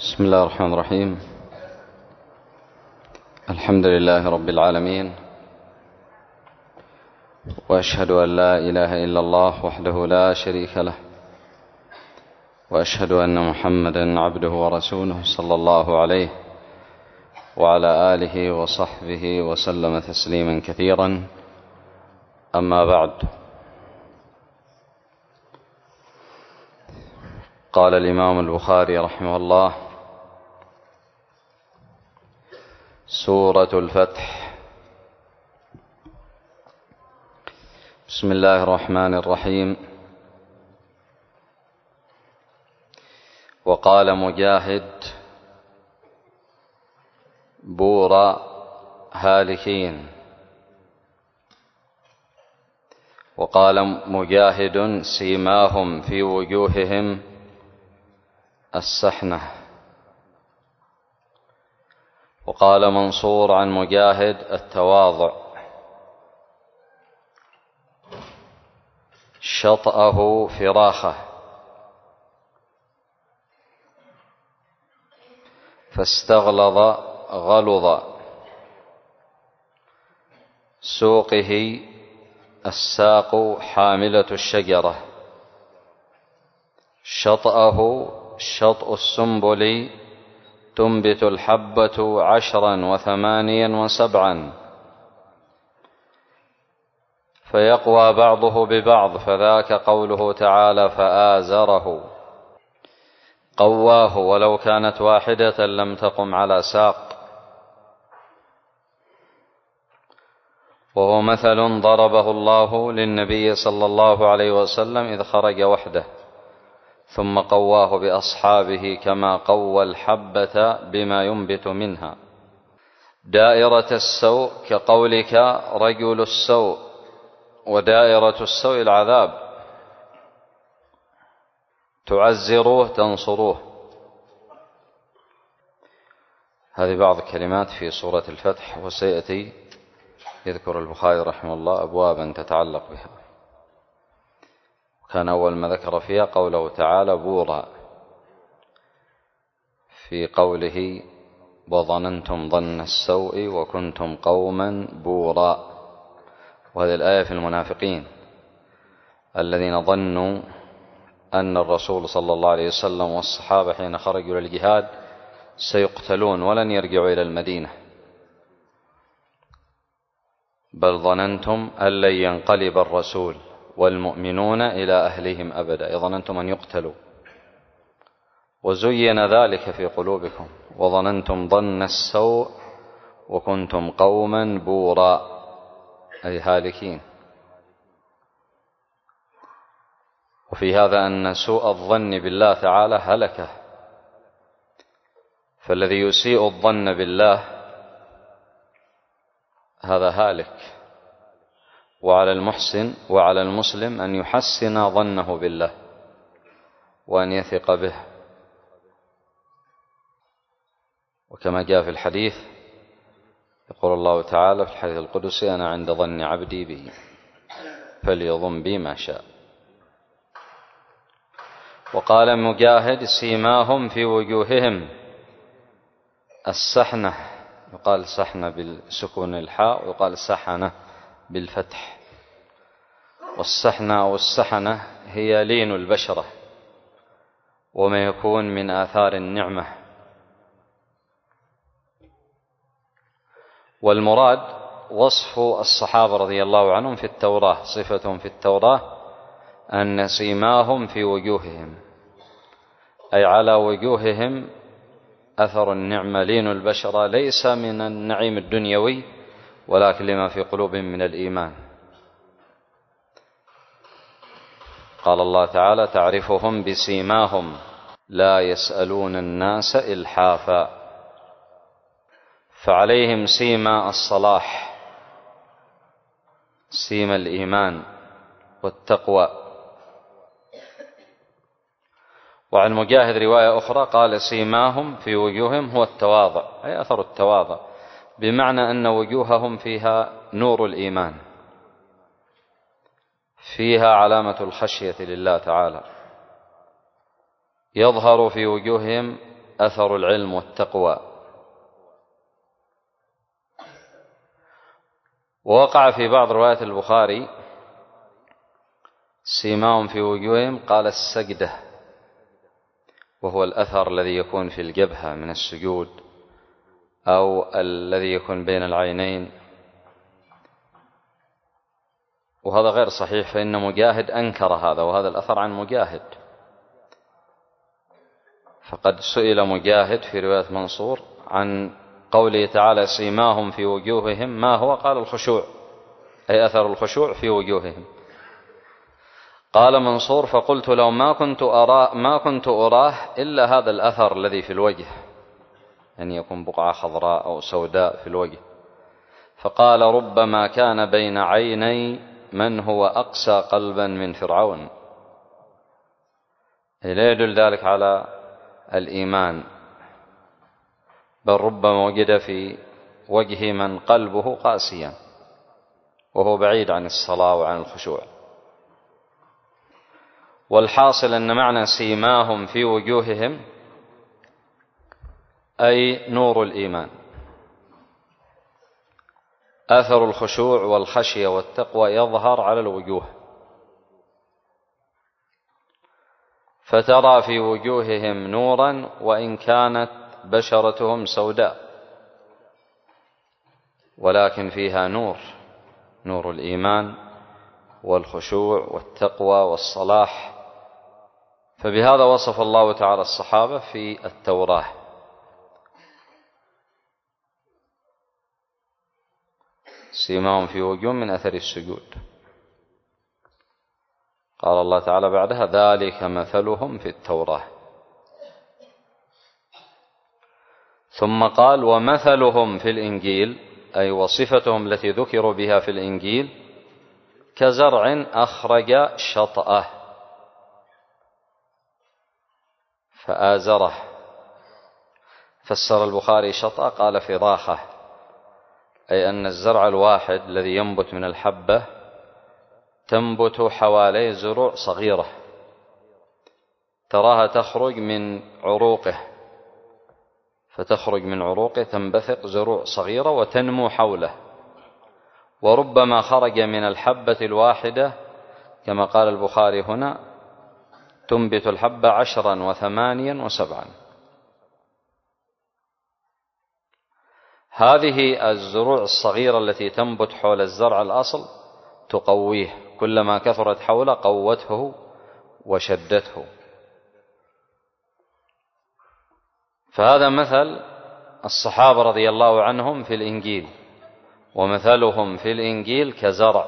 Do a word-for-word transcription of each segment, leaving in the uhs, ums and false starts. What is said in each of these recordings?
بسم الله الرحمن الرحيم. الحمد لله رب العالمين، وأشهد أن لا إله إلا الله وحده لا شريك له، وأشهد أن محمدا عبده ورسوله صلى الله عليه وعلى آله وصحبه وسلم تسليما كثيرا. أما بعد، قال الإمام البخاري رحمه الله: سورة الفتح. بسم الله الرحمن الرحيم. وقال مجاهد: بورا هالكين. وقال مجاهد: سيماهم في وجوههم السحنة. وقال منصور عن مجاهد: التواضع. شطأه فراخه، فاستغلظ غلظ. سوقه الساق حاملة الشجرة. شطأه شطء السنبل، تنبت الحبة عشرا وثمانيا وسبعا، فيقوى بعضه ببعض، فذاك قوله تعالى: فآزره. قواه ولو كانت واحدة لم تقم على ساق. وهو مثل ضربه الله للنبي صلى الله عليه وسلم إذ خرج وحده، ثم قواه بأصحابه كما قوى الحبة بما ينبت منها. دائرة السوء كقولك رجل السوء، ودائرة السوء العذاب. تعزروه تنصروه. هذه بعض الكلمات في سورة الفتح، وسيأتي يذكر البخاري رحمه الله أبوابا تتعلق بها. كان أول ما ذكر فيها قوله تعالى: بورا، في قوله: وظننتم ظن السوء وكنتم قوما بورا. وهذه الآية في المنافقين الذين ظنوا أن الرسول صلى الله عليه وسلم والصحابة حين خرجوا للجهاد سيقتلون ولن يرجعوا إلى المدينة، بل ظننتم أن لن ينقلب الرسول والمؤمنون إلى أهلهم أبدا، ظننتم أن يقتلوا، وزين ذلك في قلوبكم، وظننتم ظن السوء وكنتم قوما بورا، أي هالكين. وفي هذا أن سوء الظن بالله تعالى هلكه، فالذي يسيء الظن بالله هذا هالك. وعلى المحسن وعلى المسلم أن يحسن ظنه بالله وأن يثق به. وكما جاء في الحديث يقول الله تعالى في الحديث القدسي: أنا عند ظن عبدي بي فليظن بي ما شاء. وقال مجاهد: سيماهم في وجوههم السحنة. يقال سحنة بالسكون الحاء، ويقال سحنة بالفتح. والسحنة أو السحنة هي لين البشرة وما يكون من آثار النعمة. والمراد وصف الصحابة رضي الله عنهم في التوراة، صفتهم في التوراة أن سيماهم في وجوههم، أي على وجوههم أثر النعمة، لين البشرة، ليس من النعيم الدنيوي ولكن لما في قلوبهم من الإيمان. قال الله تعالى: تعرفهم بسيماهم لا يسألون الناس إلحافا. فعليهم سيما الصلاح، سيما الإيمان والتقوى. وعن مجاهد رواية أخرى قال: سيماهم في وجوههم هو التواضع، أي أثر التواضع، بمعنى أن وجوههم فيها نور الإيمان، فيها علامة الخشية لله تعالى، يظهر في وجوههم أثر العلم والتقوى. ووقع في بعض روايات البخاري سيماهم في وجوههم، قال السجدة، وهو الأثر الذي يكون في الجبهة من السجود أو الذي يكون بين العينين، وهذا غير صحيح، فإن مجاهد أنكر هذا، وهذا الأثر عن مجاهد. فقد سئل مجاهد في رواية منصور عن قوله تعالى سيماهم في وجوههم ما هو، قال الخشوع، أي أثر الخشوع في وجوههم. قال منصور فقلت له ما كنت أراه, ما كنت أراه إلا هذا الأثر الذي في الوجه، أن يكون بقعة خضراء أو سوداء في الوجه. فقال ربما كان بين عيني من هو أقسى قلبا من فرعون، لا يدل ذلك على الإيمان، بل ربما وجد في وجه من قلبه قاسيا وهو بعيد عن الصلاة وعن الخشوع. والحاصل أن معنى سيماهم في وجوههم أي نور الإيمان، أثر الخشوع والخشية والتقوى يظهر على الوجوه، فترى في وجوههم نورا وإن كانت بشرتهم سوداء، ولكن فيها نور، نور الإيمان والخشوع والتقوى والصلاح. فبهذا وصف الله تعالى الصحابة في التوراة. سيماهم في وجوههم من أثر السجود. قال الله تعالى بعدها ذلك مثلهم في التوراة. ثم قال ومثلهم في الإنجيل، أي وصفتهم التي ذكروا بها في الإنجيل، كزرع أخرج شطأه فآزره. فسر البخاري شطأ قال فراخه، أي أن الزرع الواحد الذي ينبت من الحبة تنبت حواليه زروع صغيرة تراها تخرج من عروقه، فتخرج من عروقه تنبثق زروع صغيرة وتنمو حوله. وربما خرج من الحبة الواحدة كما قال البخاري هنا تنبت الحبة عشرا وثمانيا وسبعا. هذه الزروع الصغيرة التي تنبت حول الزرع الأصل تقويه، كلما كثرت حوله قوته وشدته. فهذا مثل الصحابة رضي الله عنهم في الإنجيل، ومثلهم في الإنجيل كزرع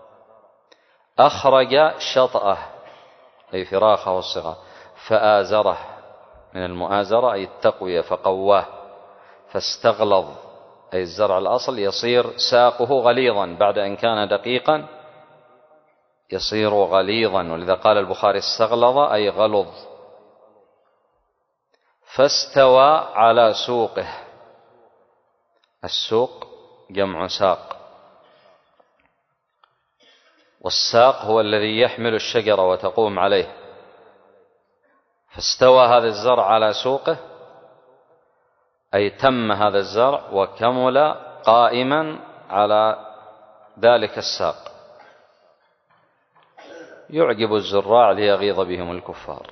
أخرج شطأه أي فراخه والصغار فآزره، من المؤازرة أي التقوية، فقواه فاستغلظ، أي الزرع الأصل يصير ساقه غليظا بعد أن كان دقيقا يصير غليظا، ولذا قال البخاري استغلظ أي غلظ. فاستوى على سوقه، السوق جمع ساق، والساق هو الذي يحمل الشجرة وتقوم عليه. فاستوى هذا الزرع على سوقه أي تم هذا الزرع وكمل قائما على ذلك الساق، يعجب الزراع ليغيظ بهم الكفار.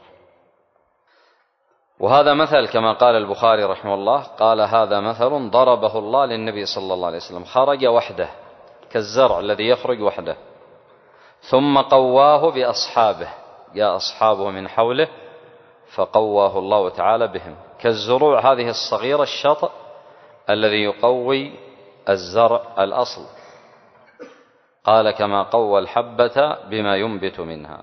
وهذا مثل كما قال البخاري رحمه الله، قال هذا مثل ضربه الله للنبي صلى الله عليه وسلم، خرج وحده كالزرع الذي يخرج وحده ثم قواه بأصحابه، جاء أصحابه من حوله فقواه الله تعالى بهم، كالزروع هذه الصغيرة الشطأ الذي يقوي الزرع الأصل. قال كما قوى الحبة بما ينبت منها.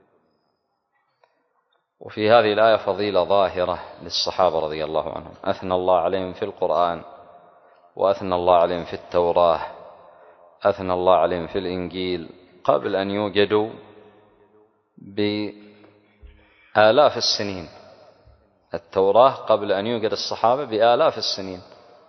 وفي هذه الآية فضيلة ظاهرة للصحابة رضي الله عنهم، أثنى الله عليهم في القرآن، وأثنى الله عليهم في التوراة، أثنى الله عليهم في الإنجيل قبل أن يوجدوا بآلاف السنين. التوراة قبل أن يوجد الصحابة بآلاف السنين،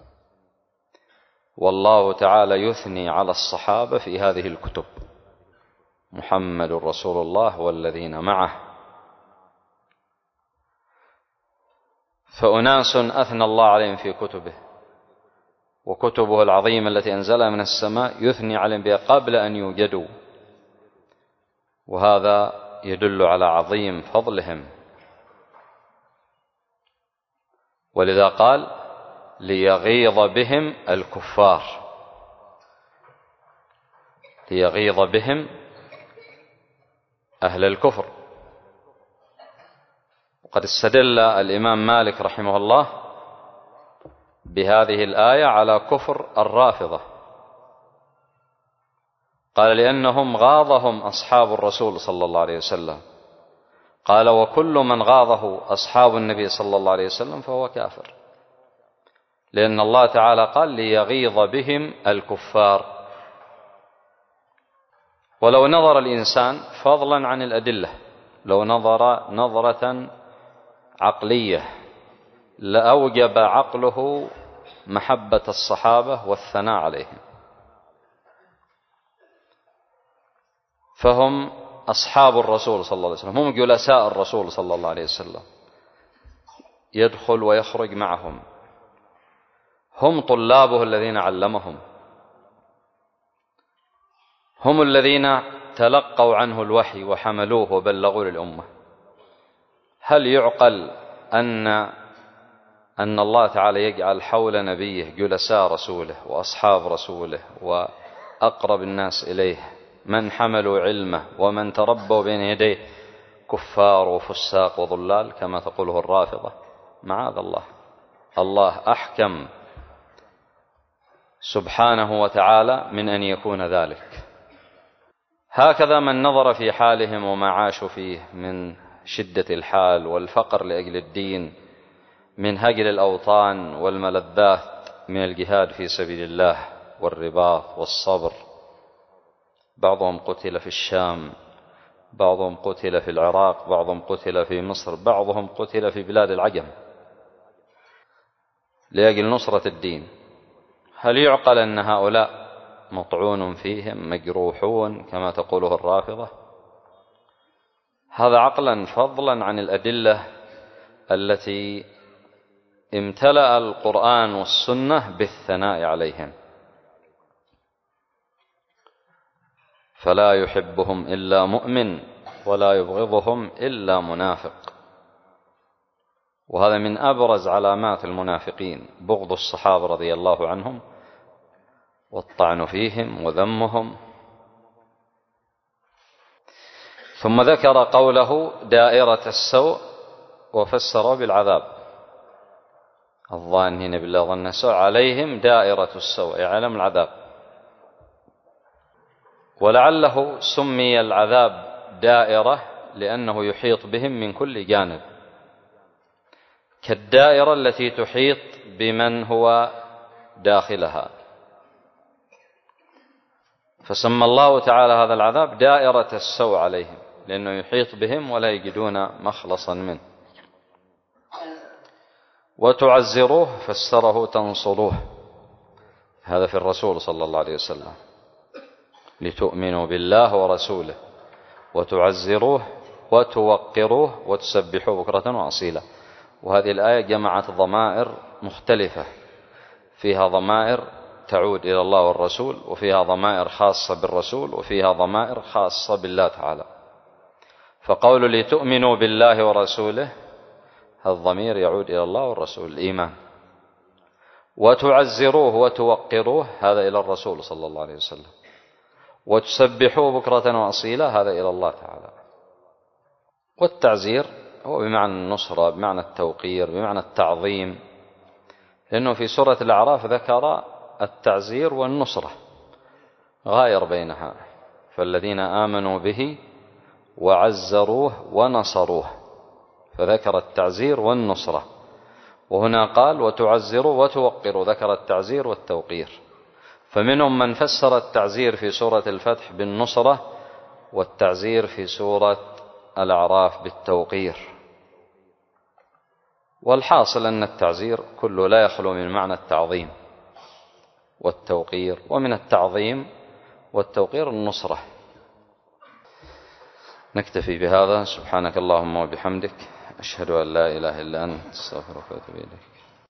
والله تعالى يثني على الصحابة في هذه الكتب، محمد رسول الله والذين معه. فأناس أثنى الله عليهم في كتبه، وكتبه العظيمة التي أنزلها من السماء يثني عليهم بها قبل أن يوجدوا، وهذا يدل على عظيم فضلهم. ولذا قال ليغيظ بهم الكفار، ليغيظ بهم أهل الكفر. وقد استدل الإمام مالك رحمه الله بهذه الآية على كفر الرافضة، قال لأنهم غاضهم أصحاب الرسول صلى الله عليه وسلم، قال وكل من غاضه أصحاب النبي صلى الله عليه وسلم فهو كافر، لأن الله تعالى قال ليغيظ بهم الكفار. ولو نظر الإنسان فضلا عن الأدلة، لو نظر نظرة عقلية لأوجب عقله محبة الصحابة والثناء عليهم، فهم أصحاب الرسول صلى الله عليه وسلم، هم جلساء الرسول صلى الله عليه وسلم، يدخل ويخرج معهم، هم طلابه الذين علمهم، هم الذين تلقوا عنه الوحي وحملوه وبلغوا للأمة. هل يعقل أن أن الله تعالى يجعل حول نبيه جلساء رسوله وأصحاب رسوله وأقرب الناس إليه من حملوا علمه ومن تربوا بين يديه كفار وفساق وضلال كما تقوله الرافضة؟ معاذ الله، الله أحكم سبحانه وتعالى من أن يكون ذلك. هكذا من نظر في حالهم وما عاشوا فيه من شدة الحال والفقر لأجل الدين، من هجر الأوطان والملذات، من الجهاد في سبيل الله والرباط والصبر، بعضهم قتل في الشام، بعضهم قتل في العراق، بعضهم قتل في مصر، بعضهم قتل في بلاد العجم لأجل نصرة الدين. هل يعقل أن هؤلاء مطعون فيهم مجروحون كما تقوله الرافضة؟ هذا عقلا فضلا عن الأدلة التي امتلأ القرآن والسنة بالثناء عليهم. فلا يحبهم إلا مؤمن ولا يبغضهم إلا منافق، وهذا من أبرز علامات المنافقين بغض الصحابة رضي الله عنهم والطعن فيهم وذمهم. ثم ذكر قوله دائرة السوء وفسر بالعذاب، الظانين بالله ظن السوء عليهم دائرة السوء علم العذاب. ولعله سمي العذاب دائرة لأنه يحيط بهم من كل جانب، كالدائرة التي تحيط بمن هو داخلها، فسمى الله تعالى هذا العذاب دائرة السوء عليهم لأنه يحيط بهم ولا يجدون مخلصا منه. وتعزروه فسره تنصروه، هذا في الرسول صلى الله عليه وسلم، لتؤمنوا بالله ورسوله وتعزروه وتوقروه وتسبحوه بكرة وأصيلا. وهذه الآية جمعت ضمائر مختلفة، فيها ضمائر تعود إلى الله والرسول، وفيها ضمائر خاصة بالرسول، وفيها ضمائر خاصة بالله تعالى. فقول لتؤمنوا بالله ورسوله هذا الضمير يعود إلى الله والرسول الإيمان، وتعزروه وتوقروه هذا إلى الرسول صلى الله عليه وسلم، وتسبحوه بكرة وأصيلا هذا إلى الله تعالى. والتعزير هو بمعنى النصرة، بمعنى التوقير، بمعنى التعظيم، لأنه في سورة الأعراف ذكر التعزير والنصرة غاير بينها، فالذين آمنوا به وعزروه ونصروه، فذكر التعزير والنصرة. وهنا قال وتعزروا وتوقروا، ذكر التعزير والتوقير. فمنهم من فسر التعزير في سورة الفتح بالنصرة، والتعزير في سورة الأعراف بالتوقير. والحاصل أن التعزير كله لا يخلو من معنى التعظيم والتوقير، ومن التعظيم والتوقير النصرة. نكتفي بهذا، سبحانك اللهم وبحمدك أشهد أن لا إله إلا أنت، أستغفرك وأتوب إليك.